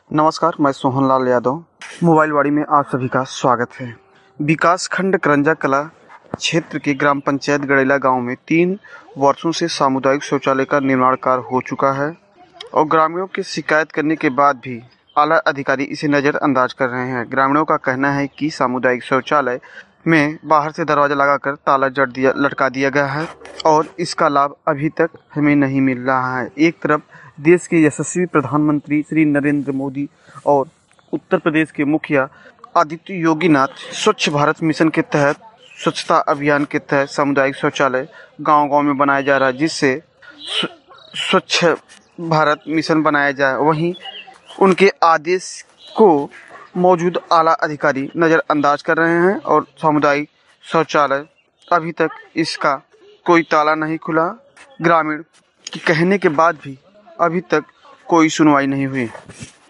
नमस्कार, मैं सोहनलाल यादव। मोबाइल वाड़ी में आप सभी का स्वागत है। विकास खंड करंजा कला क्षेत्र के ग्राम पंचायत गड़ेला गांव में 3 वर्षों से सामुदायिक शौचालय का निर्माण कार्य हो चुका है और ग्रामीणों की शिकायत करने के बाद भी आला अधिकारी इसे नज़रअंदाज कर रहे हैं। ग्रामीणों का कहना है कि सामुदायिक शौचालय में बाहर से दरवाजा लगाकर ताला लटका दिया गया है और इसका लाभ अभी तक हमें नहीं मिल रहा है। एक तरफ देश के यशस्वी प्रधानमंत्री श्री नरेंद्र मोदी और उत्तर प्रदेश के मुखिया आदित्य योगीनाथ स्वच्छ भारत मिशन के तहत स्वच्छता अभियान के तहत सामुदायिक शौचालय गांव-गांव में बनाया जा रहा है, जिससे स्वच्छ भारत मिशन बनाया जाए। वहीं उनके आदेश को मौजूद आला अधिकारी नज़रअंदाज कर रहे हैं और सामुदायिक शौचालय अभी तक इसका कोई ताला नहीं खुला। ग्रामीण के कहने के बाद भी अभी तक कोई सुनवाई नहीं हुई।